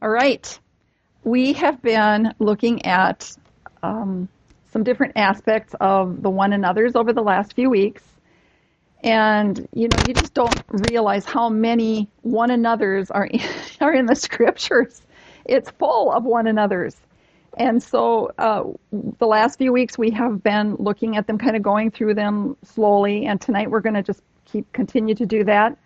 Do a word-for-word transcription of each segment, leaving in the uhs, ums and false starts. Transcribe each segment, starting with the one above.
All right. We have been looking at um, some different aspects of the one another's over the last few weeks. And, you know, you just don't realize how many one another's are in, are in the scriptures. It's full of one another's. And so uh, the last few weeks we have been looking at them, kind of going through them slowly. And tonight we're going to just keep continue to do that.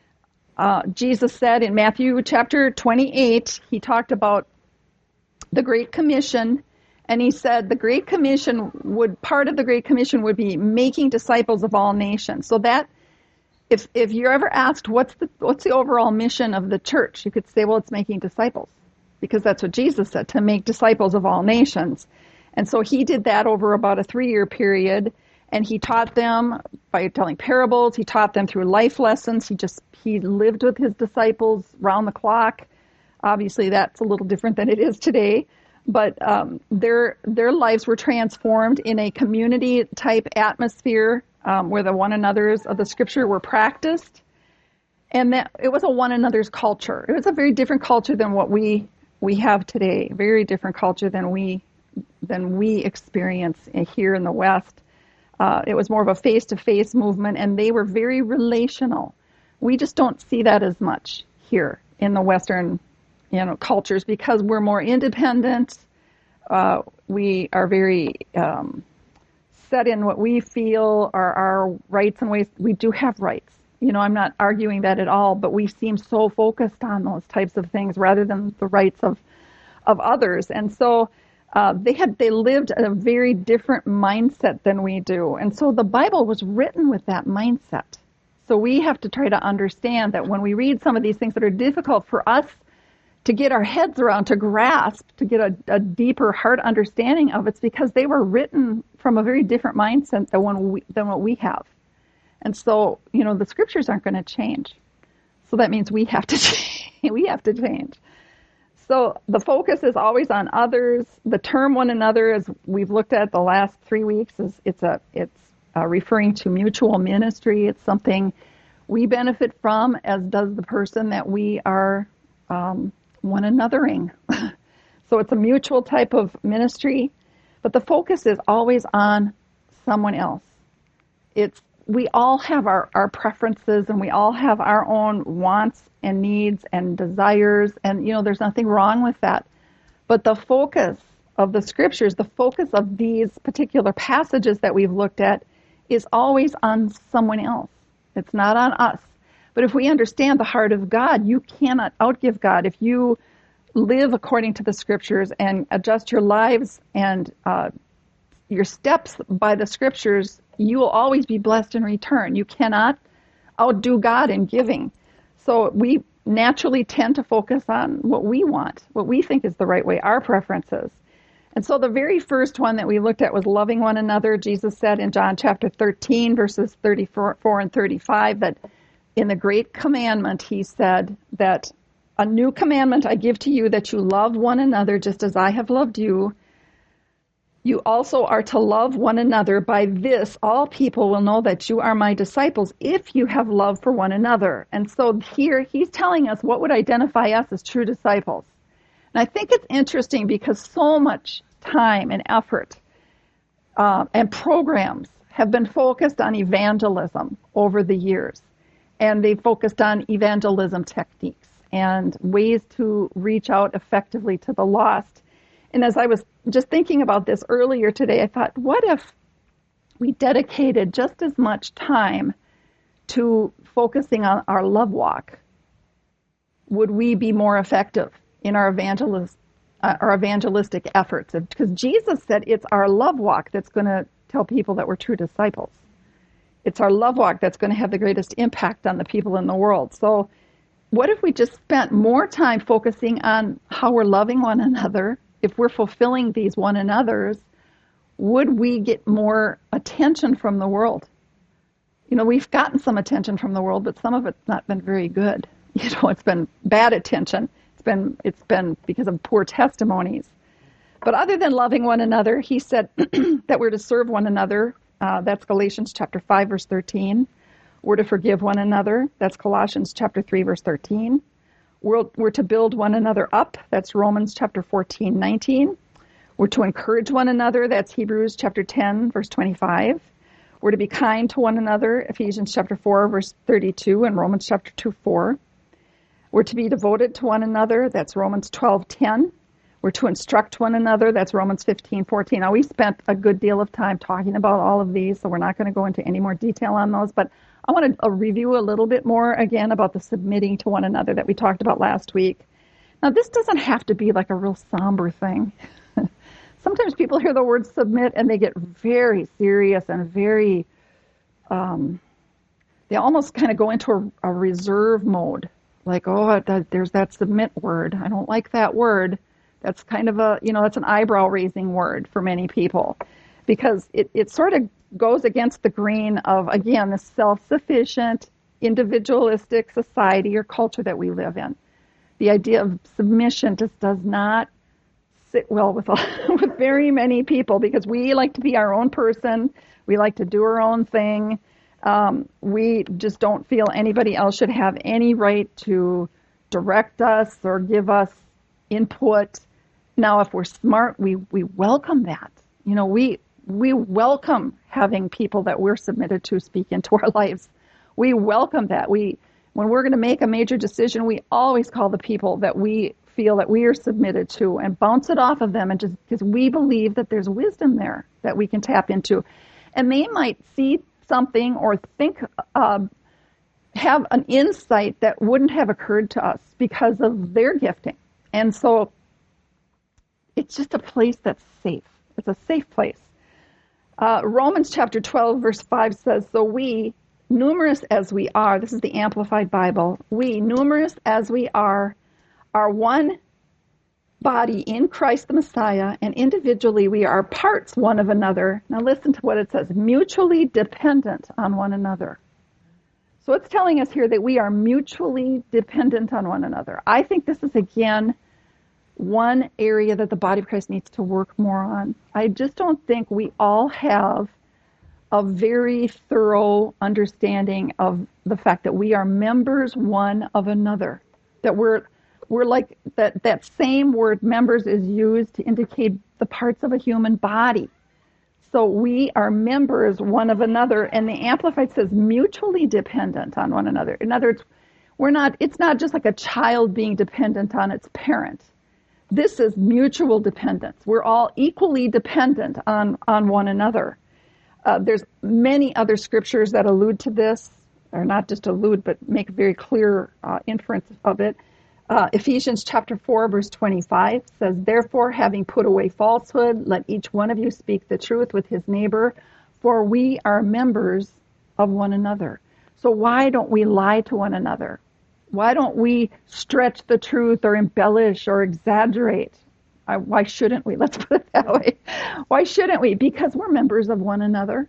Uh, Jesus said in Matthew chapter twenty-eight, he talked about the Great Commission, and he said the Great Commission would, part of the Great Commission would be making disciples of all nations. So that, if if you're ever asked what's the what's the overall mission of the church, you could say, well, it's making disciples, because that's what Jesus said, to make disciples of all nations. And so he did that over about a three-year period, and he taught them by telling parables. He taught them through life lessons. He just he lived with his disciples round the clock. Obviously, that's a little different than it is today, but um, their their lives were transformed in a community-type atmosphere um, where the one another's of the Scripture were practiced, and that it was a one another's culture. It was a very different culture than what we we have today. Very different culture than we than we experience here in the West. Uh, it was more of a face-to-face movement, and they were very relational. We just don't see that as much here in the Western, you know, cultures, because we're more independent. Uh, we are very um, set in what we feel are our rights and ways. We do have rights. You know, I'm not arguing that at all, but we seem so focused on those types of things rather than the rights of of others. And so uh, they had they lived a very different mindset than we do. And so the Bible was written with that mindset. So we have to try to understand that when we read some of these things that are difficult for us to get our heads around, to grasp, to get a, a deeper heart understanding of, it's because they were written from a very different mindset than, when we, than what we have. And so, you know, the scriptures aren't going to change. So that means we have to change. we have to change. So the focus is always on others. The term one another, as we've looked at the last three weeks, is it's a it's uh, referring to mutual ministry. It's something we benefit from, as does the person that we are um, one anothering. So it's a mutual type of ministry, but the focus is always on someone else. It's we all have our, our preferences, and we all have our own wants and needs and desires, and, you know, there's nothing wrong with that. But the focus of the scriptures, the focus of these particular passages that we've looked at, is always on someone else. It's not on us. But if we understand the heart of God, you cannot outgive God. If you live according to the scriptures and adjust your lives and uh, your steps by the scriptures, you will always be blessed in return. You cannot outdo God in giving. So we naturally tend to focus on what we want, what we think is the right way, our preferences. And so the very first one that we looked at was loving one another. Jesus said in John chapter thirteen, verses thirty-four and thirty-five, that in the great commandment, he said that a new commandment I give to you, that you love one another just as I have loved you. You also are to love one another. By this, all people will know that you are my disciples, if you have love for one another. And so here he's telling us what would identify us as true disciples. And I think it's interesting because so much time and effort uh, and programs have been focused on evangelism over the years. And they focused on evangelism techniques and ways to reach out effectively to the lost. And as I was just thinking about this earlier today, I thought, what if we dedicated just as much time to focusing on our love walk? Would we be more effective in our evangelist, uh, our evangelistic efforts? Because Jesus said it's our love walk that's going to tell people that we're true disciples. It's our love walk that's going to have the greatest impact on the people in the world. So what if we just spent more time focusing on how we're loving one another? If we're fulfilling these one another's, would we get more attention from the world? You know, we've gotten some attention from the world, but some of it's not been very good. You know, it's been bad attention. It's been it's been because of poor testimonies. But other than loving one another, he said that we're to serve one another. Uh, that's Galatians chapter five, verse thirteen. We're to forgive one another. That's Colossians chapter three, verse thirteen. We're, we're to build one another up. That's Romans chapter fourteen, nineteen. We're to encourage one another. That's Hebrews chapter ten, verse twenty-five. We're to be kind to one another. Ephesians chapter four, verse thirty-two, and Romans chapter two, four. We're to be devoted to one another. That's Romans twelve, ten. We're to instruct one another. That's Romans fifteen, fourteen. Now, we spent a good deal of time talking about all of these, so we're not going to go into any more detail on those. But I want to uh, review a little bit more, again, about the submitting to one another that we talked about last week. Now, this doesn't have to be like a real somber thing. Sometimes people hear the word submit and they get very serious and very, um, they almost kind of go into a, a reserve mode. Like, oh, that, there's that submit word. I don't like that word. That's kind of a, you know, that's an eyebrow-raising word for many people because it, it sort of goes against the grain of, again, the self-sufficient, individualistic society or culture that we live in. The idea of submission just does not sit well with, with very many people because we like to be our own person. We like to do our own thing. Um, we just don't feel anybody else should have any right to direct us or give us input. Now, if we're smart, we, we welcome that. You know, we we welcome having people that we're submitted to speak into our lives. We welcome that. We when we're going to make a major decision, we always call the people that we feel that we are submitted to and bounce it off of them, and just because we believe that there's wisdom there that we can tap into, and they might see something or think uh, have an insight that wouldn't have occurred to us because of their gifting, and so. It's just a place that's safe. It's a safe place. Uh, Romans chapter twelve, verse five says, so we, numerous as we are, this is the Amplified Bible, we, numerous as we are, are one body in Christ the Messiah, and individually we are parts one of another. Now listen to what it says, mutually dependent on one another. So it's telling us here that we are mutually dependent on one another. I think this is, again, one area that the body of Christ needs to work more on. I just don't think we all have a very thorough understanding of the fact that we are members one of another. That we're we're like that that same word members is used to indicate the parts of a human body. So we are members one of another, and the Amplified says mutually dependent on one another. In other words, we're not it's not just like a child being dependent on its parent. This is mutual dependence. We're all equally dependent on, on one another. Uh, there's many other scriptures that allude to this, or not just allude, but make a very clear uh, inference of it. Uh, Ephesians chapter four, verse twenty-five says, therefore, having put away falsehood, let each one of you speak the truth with his neighbor, for we are members of one another. So why don't we lie to one another? Why don't we stretch the truth or embellish or exaggerate? Uh, why shouldn't we? Let's put it that way. Why shouldn't we? Because we're members of one another.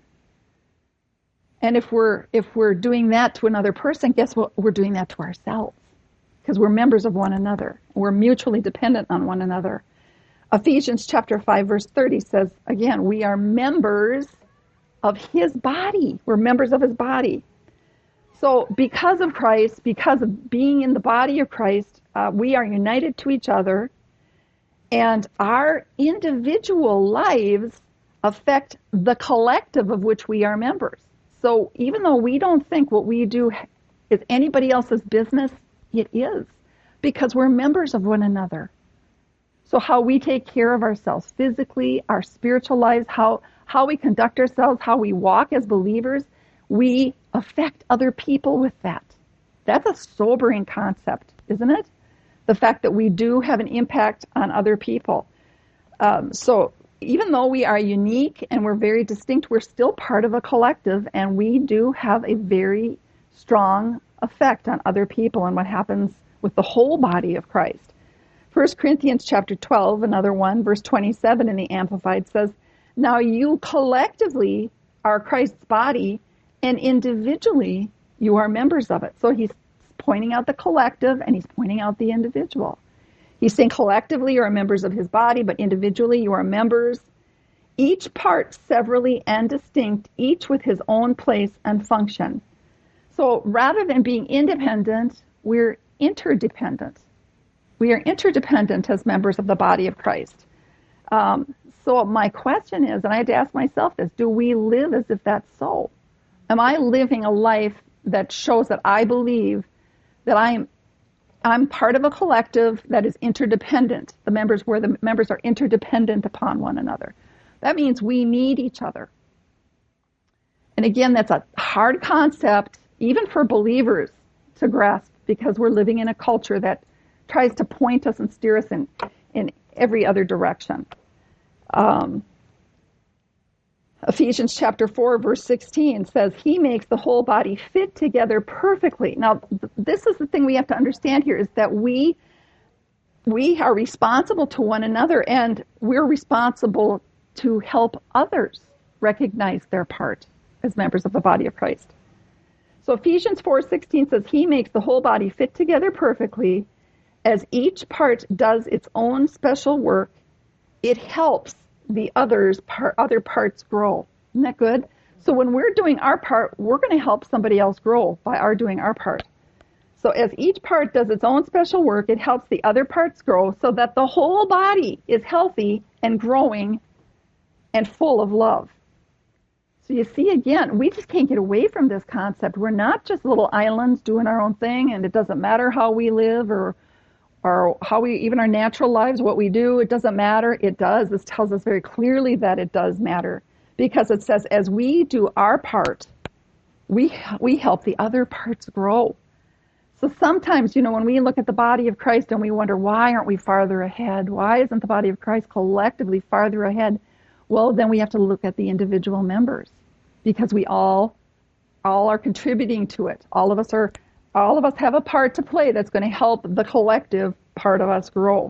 And if we're if we're doing that to another person, guess what? We're doing that to ourselves. Because we're members of one another. We're mutually dependent on one another. Ephesians chapter five, verse thirty says, again, we are members of his body. We're members of his body. So because of Christ, because of being in the body of Christ, uh, we are united to each other, and our individual lives affect the collective of which we are members. So even though we don't think what we do is anybody else's business, it is, because we're members of one another. So how we take care of ourselves physically, our spiritual lives, how, how we conduct ourselves, how we walk as believers, we affect other people with that. That's a sobering concept, isn't it? The fact that we do have an impact on other people. Um, so even though we are unique and we're very distinct, we're still part of a collective, and we do have a very strong effect on other people and what happens with the whole body of Christ. First Corinthians chapter twelve, another one, verse twenty-seven in the Amplified says, now you collectively are Christ's body, and individually you are members of it. So he's pointing out the collective and he's pointing out the individual. He's saying collectively you are members of his body, but individually you are members, each part severally and distinct, each with his own place and function. So rather than being independent, we're interdependent. We are interdependent as members of the body of Christ. Um, so my question is, and I had to ask myself this, do we live as if that's so? Am I living a life that shows that I believe that I'm I'm part of a collective that is interdependent, the members where the members are interdependent upon one another? That means we need each other. And again, that's a hard concept, even for believers, to grasp, because we're living in a culture that tries to point us and steer us in, in every other direction. Um, Ephesians chapter four, verse sixteen says, He makes the whole body fit together perfectly. Now, th- this is the thing we have to understand here, is that we we are responsible to one another, and we're responsible to help others recognize their part as members of the body of Christ. So Ephesians four sixteen says, He makes the whole body fit together perfectly. As each part does its own special work, it helps the others par- other parts grow. Isn't that good? So when we're doing our part, we're going to help somebody else grow by our doing our part. So as each part does its own special work, it helps the other parts grow so that the whole body is healthy and growing and full of love. So you see, again, we just can't get away from this concept. We're not just little islands doing our own thing, and it doesn't matter how we live or or how we, even our natural lives, what we do, it doesn't matter. It does. This tells us very clearly that it does matter, because it says as we do our part, we we help the other parts grow. So sometimes, you know, when we look at the body of Christ and we wonder, why aren't we farther ahead? Why isn't the body of Christ collectively farther ahead? Well, then we have to look at the individual members, because we all all are contributing to it. All of us are All of us have a part to play that's going to help the collective part of us grow.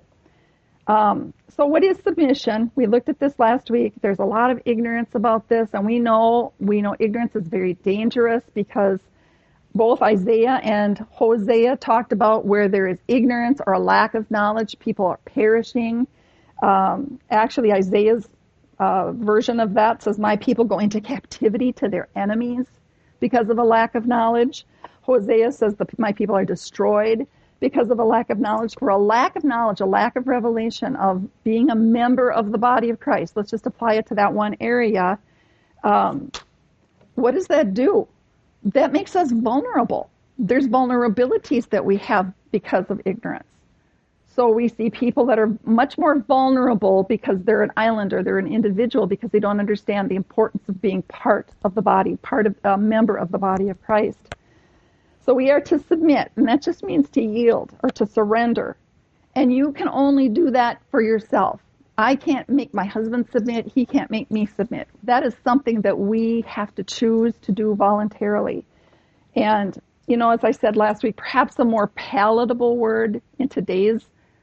Um, so what is submission? We looked at this last week. There's a lot of ignorance about this, and we know we know ignorance is very dangerous, because both Isaiah and Hosea talked about where there is ignorance or a lack of knowledge, people are perishing. Um, actually, Isaiah's uh, version of that says, my people go into captivity to their enemies because of a lack of knowledge. Hosea says that my people are destroyed because of a lack of knowledge. For a lack of knowledge, a lack of revelation of being a member of the body of Christ, let's just apply it to that one area. Um, what does that do? That makes us vulnerable. There's vulnerabilities that we have because of ignorance. So we see people that are much more vulnerable because they're an island or they're an individual, because they don't understand the importance of being part of the body, part of a member of the body of Christ. So we are to submit, and that just means to yield or to surrender. And you can only do that for yourself. I can't make my husband submit. He can't make me submit. That is something that we have to choose to do voluntarily. And, you know, as I said last week, perhaps a more palatable word in today's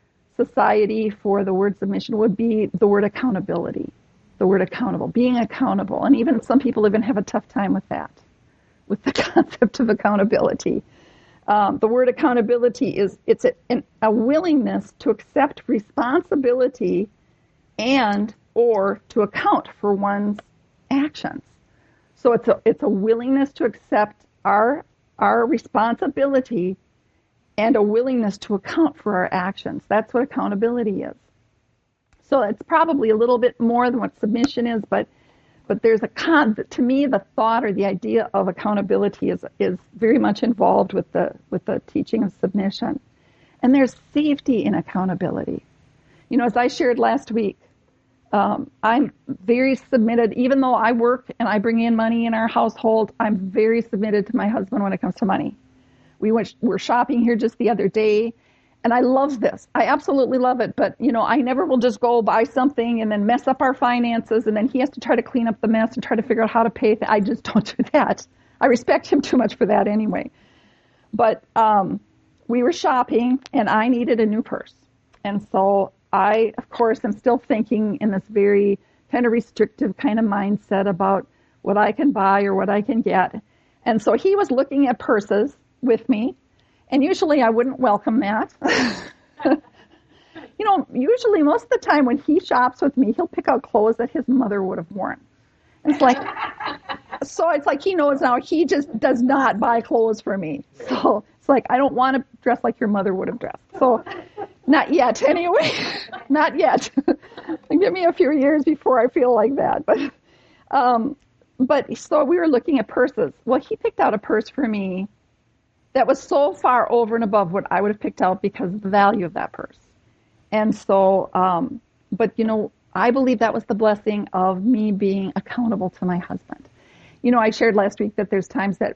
society for the word submission would be the word accountability. The word accountable, being accountable. And even some people even have a tough time with that, with the concept of accountability. Um, the word accountability is, it's a, an, a willingness to accept responsibility and or to account for one's actions. So it's a, it's a willingness to accept our, our responsibility and a willingness to account for our actions. That's what accountability is. So it's probably a little bit more than what submission is, but But there's a con, to me, the thought or the idea of accountability is is very much involved with the with the teaching of submission. And there's safety in accountability. You know, as I shared last week, um, I'm very submitted. Even though I work and I bring in money in our household, I'm very submitted to my husband when it comes to money. We went, we're shopping here just the other day, and I love this. I absolutely love it. But, you know, I never will just go buy something and then mess up our finances, and then he has to try to clean up the mess and try to figure out how to pay. Th- I just don't do that. I respect him too much for that anyway. But um, we were shopping, and I needed a new purse. And so I, of course, am still thinking in this very kind of restrictive kind of mindset about what I can buy or what I can get. And so he was looking at purses with me. And usually I wouldn't welcome that. You know, usually most of the time when he shops with me, he'll pick out clothes that his mother would have worn. And it's like, so it's like he knows now he just does not buy clothes for me. So, so like, I don't want to dress like your mother would have dressed. So not yet, anyway. Not yet. Give me a few years before I feel like that. But, um, but so we were looking at purses. Well, he picked out a purse for me that was so far over and above what I would have picked out because of the value of that purse. And so, um, but you know, I believe that was the blessing of me being accountable to my husband. You know, I shared last week that there's times that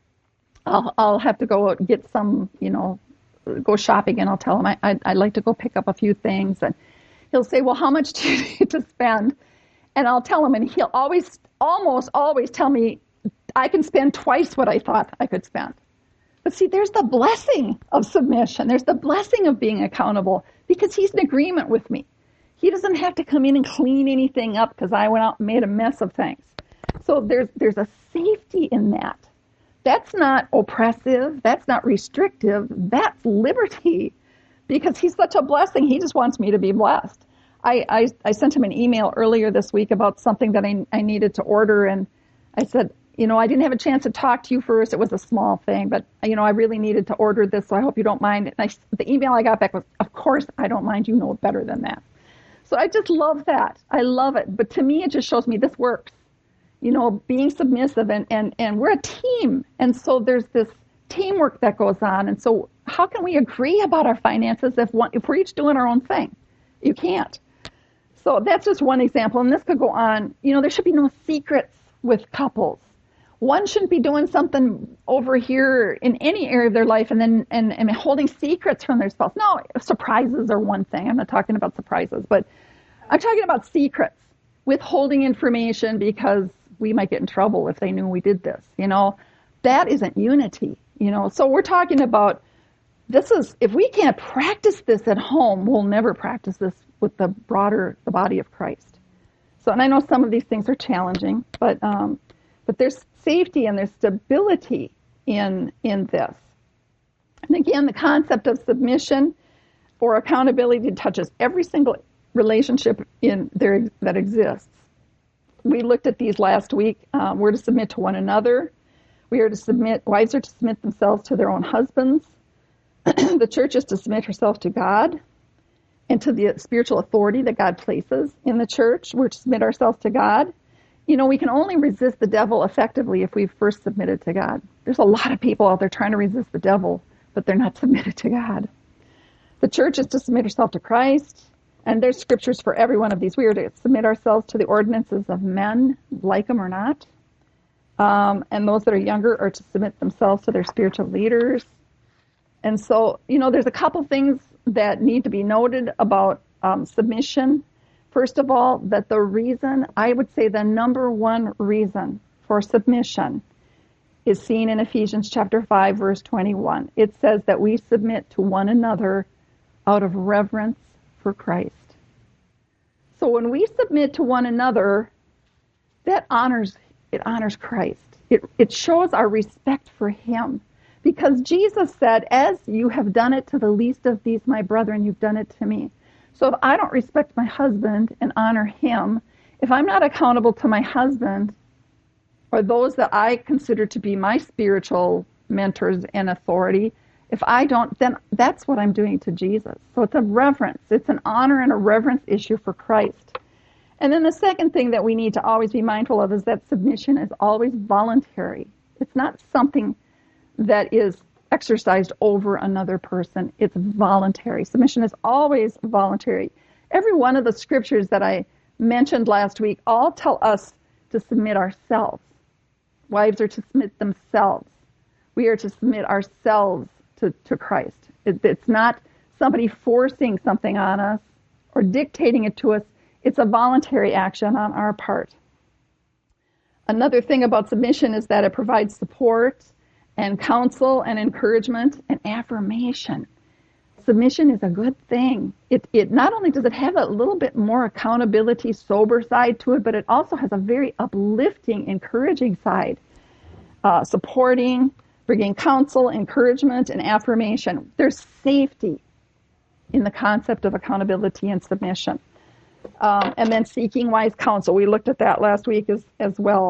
I'll, I'll have to go get some, you know, go shopping, and I'll tell him I, I'd, I'd like to go pick up a few things. And he'll say, well, how much do you need to spend? And I'll tell him, and he'll always, almost always tell me I can spend twice what I thought I could spend. But see, there's the blessing of submission. There's the blessing of being accountable because he's in agreement with me. He doesn't have to come in and clean anything up because I went out and made a mess of things. So there's there's a safety in that. That's not oppressive. That's not restrictive. That's liberty because he's such a blessing. He just wants me to be blessed. I, I, I sent him an email earlier this week about something that I, I needed to order, and I said, you know, I didn't have a chance to talk to you first. It was a small thing, but, you know, I really needed to order this, so I hope you don't mind. And I, the email I got back was, of course I don't mind. You know better than that. So I just love that. I love it. But to me, it just shows me this works. You know, being submissive, and, and, and we're a team. And so there's this teamwork that goes on. And so how can we agree about our finances if one, if we're each doing our own thing? You can't. So that's just one example. And this could go on. You know, there should be no secrets with couples. One shouldn't be doing something over here in any area of their life and then and, and holding secrets from their spouse. No, surprises are one thing. I'm not talking about surprises, but I'm talking about secrets, withholding information because we might get in trouble if they knew we did this. You know, that isn't unity. You know, so we're talking about this is, if we can't practice this at home, we'll never practice this with the broader, the body of Christ. So, and I know some of these things are challenging, but um, but there's safety and there's stability in in this. And again, the concept of submission or accountability touches every single relationship in there that exists. We looked at these last week. Um, we're to submit to one another. We are to submit, wives are to submit themselves to their own husbands. The church is to submit herself to God and to the spiritual authority that God places in the church. We're to submit ourselves to God. You know, we can only resist the devil effectively if we've first submitted to God. There's a lot of people out there trying to resist the devil, but they're not submitted to God. The church is to submit herself to Christ, and there's scriptures for every one of these. We are to submit ourselves to the ordinances of men, like them or not. Um, and those that are younger are to submit themselves to their spiritual leaders. And so, you know, there's a couple things that need to be noted about um, submission. First of all, that the reason, I would say the number one reason for submission is seen in Ephesians chapter five, verse twenty-one. It says that we submit to one another out of reverence for Christ. So when we submit to one another, that honors, it honors Christ. It, it shows our respect for him. Because Jesus said, as you have done it to the least of these, my brethren, you've done it to me. So if I don't respect my husband and honor him, if I'm not accountable to my husband or those that I consider to be my spiritual mentors and authority, if I don't, then that's what I'm doing to Jesus. So it's a reverence. It's an honor and a reverence issue for Christ. And then the second thing that we need to always be mindful of is that submission is always voluntary. It's not something that is exercised over another person. It's voluntary. Submission is always voluntary. Every one of the scriptures that I mentioned last week all tell us to submit ourselves. Wives are to submit themselves. We are to submit ourselves to, to Christ. It, it's not somebody forcing something on us or dictating it to us. It's a voluntary action on our part. Another thing about submission is that it provides support and counsel and encouragement and affirmation. Submission is a good thing. It it not only does it have a little bit more accountability, sober side to it, but it also has a very uplifting, encouraging side. Uh, supporting, bringing counsel, encouragement, and affirmation. There's safety in the concept of accountability and submission. Um, and then seeking wise counsel. We looked at that last week as, as well.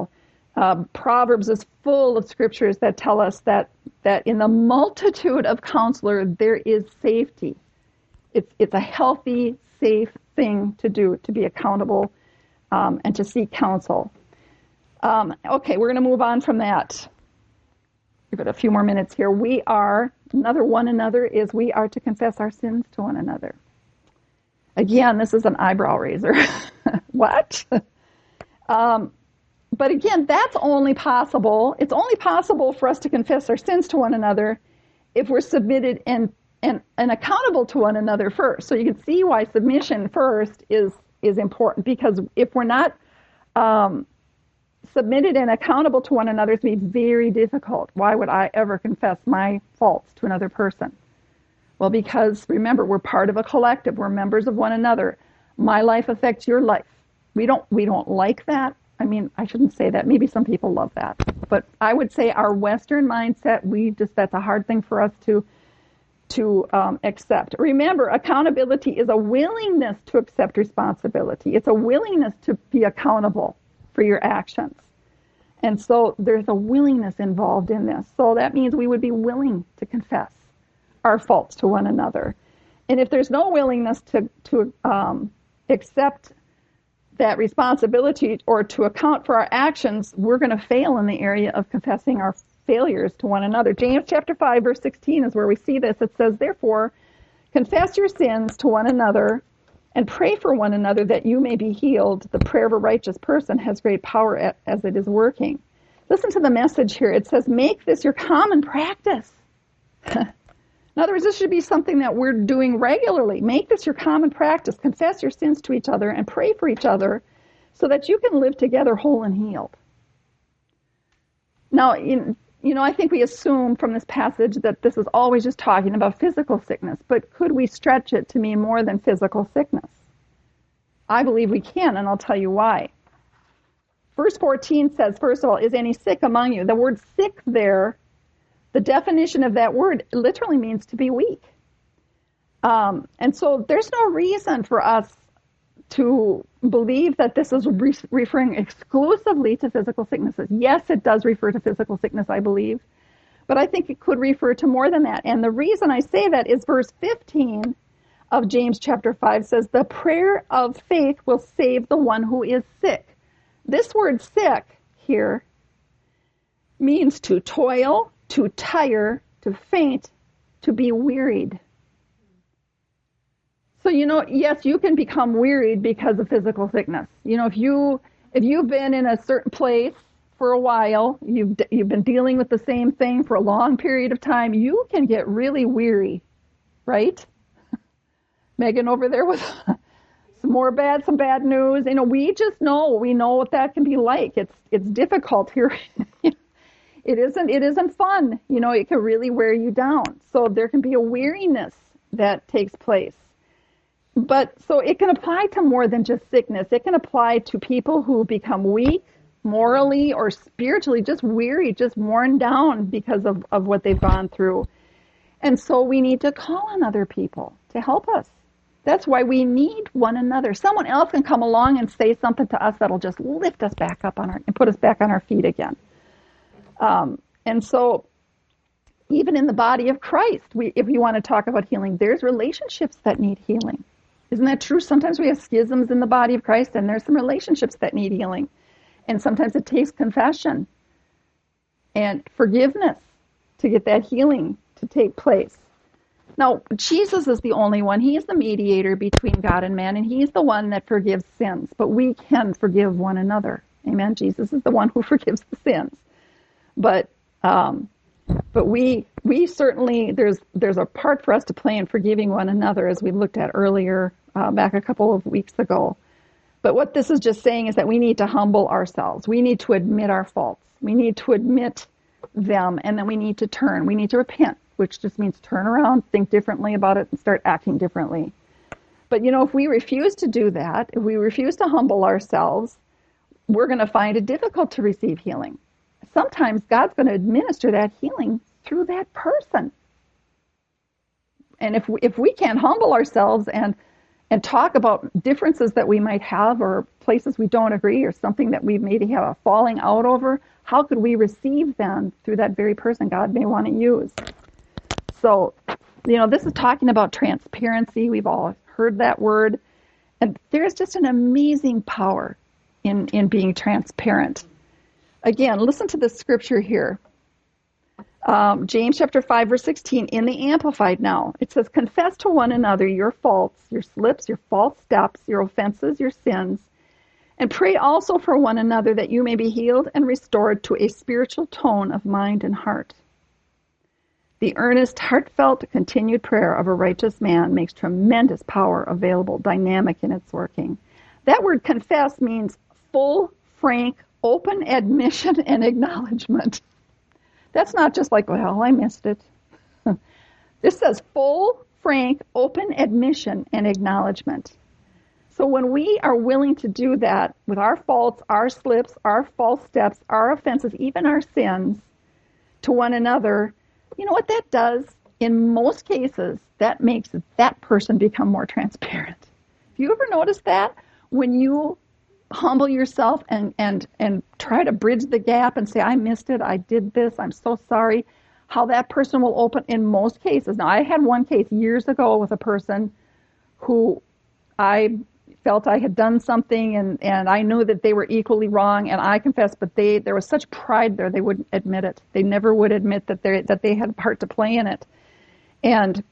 Uh, Proverbs is full of scriptures that tell us that, that in the multitude of counselors there is safety. It's, it's a healthy, safe thing to do, to be accountable um, and to seek counsel. Um, okay, we're going to move on from that. Give it a few more minutes here. We are, another one another is we are to confess our sins to one another. Again, this is an eyebrow raiser. What? um, but again, that's only possible. It's only possible for us to confess our sins to one another if we're submitted and, and, and accountable to one another first. So you can see why submission first is, is important, because if we're not um, submitted and accountable to one another, it's going to be very difficult. Why would I ever confess my faults to another person? Well, because remember, we're part of a collective. We're members of one another. My life affects your life. We don't we don't like that. I mean, I shouldn't say that. Maybe some people love that. But I would say our Western mindset, we just that's a hard thing for us to to um, accept. Remember, accountability is a willingness to accept responsibility. It's a willingness to be accountable for your actions. And so there's a willingness involved in this. So that means we would be willing to confess our faults to one another. And if there's no willingness to, to um, accept that responsibility or to account for our actions, we're going to fail in the area of confessing our failures to one another. James chapter five, verse sixteen is where we see this. It says, therefore, confess your sins to one another and pray for one another that you may be healed. The prayer of a righteous person has great power as it is working. Listen to the message here. It says, make this your common practice. In other words, this should be something that we're doing regularly. Make this your common practice. Confess your sins to each other and pray for each other so that you can live together whole and healed. Now, you know, I think we assume from this passage that this is always just talking about physical sickness, but could we stretch it to mean more than physical sickness? I believe we can, and I'll tell you why. Verse fourteen says, first of all, is any sick among you? The word sick there, the definition of that word literally means to be weak. Um, and so there's no reason for us to believe that this is re- referring exclusively to physical sicknesses. Yes, it does refer to physical sickness, I believe, but I think it could refer to more than that. And the reason I say that is verse fifteen of James chapter five says, the prayer of faith will save the one who is sick. This word sick here means to toil, to tire, to faint, to be wearied. So, you know, yes, you can become wearied because of physical sickness. You know, if you if you've been in a certain place for a while, you've you've been dealing with the same thing for a long period of time, you can get really weary, right? Megan over there with some more bad, some bad news. You know, we just know, we know what that can be like. It's it's difficult here. It isn't it isn't fun. You know, it can really wear you down. So there can be a weariness that takes place. But so it can apply to more than just sickness. It can apply to people who become weak morally or spiritually, just weary, just worn down because of, of what they've gone through. And so we need to call on other people to help us. That's why we need one another. Someone else can come along and say something to us that'll just lift us back up on our and put us back on our feet again. Um, and so even in the body of Christ, we, if we want to talk about healing, there's relationships that need healing. Isn't that true? Sometimes we have schisms in the body of Christ, and there's some relationships that need healing. And sometimes it takes confession and forgiveness to get that healing to take place. Now, Jesus is the only one. He is the mediator between God and man, and he's the one that forgives sins. But we can forgive one another. Amen? Jesus is the one who forgives the sins. But um, but we we certainly, there's there's a part for us to play in forgiving one another, as we looked at earlier, uh, back a couple of weeks ago. But what this is just saying is that we need to humble ourselves. We need to admit our faults. We need to admit them, and then we need to turn. We need to repent, which just means turn around, think differently about it, and start acting differently. But, you know, if we refuse to do that, if we refuse to humble ourselves, we're going to find it difficult to receive healing. Sometimes God's going to administer that healing through that person. And if we, if we can't humble ourselves and and talk about differences that we might have or places we don't agree or something that we maybe have a falling out over, how could we receive them through that very person God may want to use? So, you know, this is talking about transparency. We've all heard that word. And there's just an amazing power in, in being transparent. Again, listen to this scripture here. Um, James chapter five, verse sixteen, in the Amplified now. It says, confess to one another your faults, your slips, your false steps, your offenses, your sins, and pray also for one another that you may be healed and restored to a spiritual tone of mind and heart. The earnest, heartfelt, continued prayer of a righteous man makes tremendous power available, dynamic in its working. That word confess means full, frank, open admission and acknowledgement. That's not just like, well, I missed it. This says full, frank, open admission and acknowledgement. So when we are willing to do that with our faults, our slips, our false steps, our offenses, even our sins to one another, you know what that does? In most cases, that makes that person become more transparent. Have you ever noticed that? When you humble yourself and, and, and try to bridge the gap and say, I missed it, I did this, I'm so sorry, how that person will open in most cases. Now, I had one case years ago with a person who I felt I had done something and, and I knew that they were equally wrong and I confessed, but they there was such pride there they wouldn't admit it. They never would admit that they that they had a part to play in it. And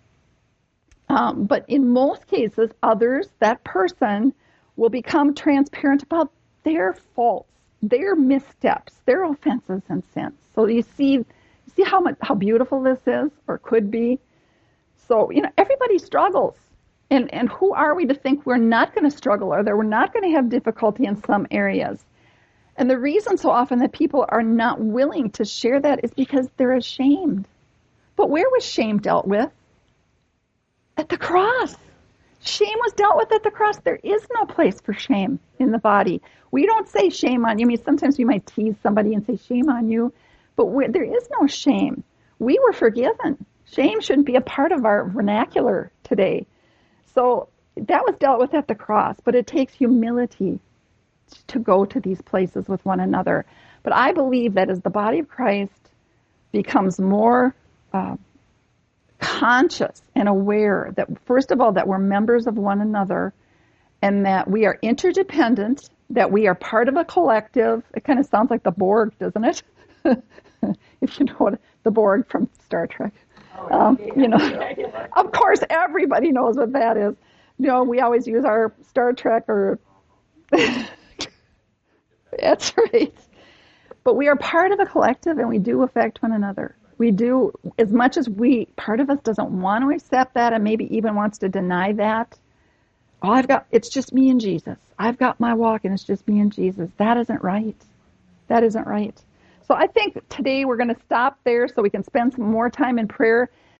um, but in most cases, others, that person will become transparent about their faults, their missteps, their offenses and sins. So you see, you see how much how beautiful this is, or could be. So you know, everybody struggles, and and who are we to think we're not going to struggle, or that we're not going to have difficulty in some areas? And the reason so often that people are not willing to share that is because they're ashamed. But where was shame dealt with? At the cross. Shame was dealt with at the cross. There is no place for shame in the body. We don't say shame on you. I mean, sometimes we might tease somebody and say shame on you, but there is no shame. We were forgiven. Shame shouldn't be a part of our vernacular today. So that was dealt with at the cross, but it takes humility to go to these places with one another. But I believe that as the body of Christ becomes more uh, conscious and aware that, first of all, that we're members of one another and that we are interdependent, that we are part of a collective. It kind of sounds like the Borg, doesn't it? If you know what the Borg from Star Trek. Um, you know, of course, everybody knows what that is. You know, we always use our Star Trek or... That's right. But we are part of a collective and we do affect one another. We do, as much as we, part of us doesn't want to accept that and maybe even wants to deny that. Oh, I've got, it's just me and Jesus. I've got my walk and it's just me and Jesus. That isn't right. That isn't right. So I think today we're going to stop there so we can spend some more time in prayer.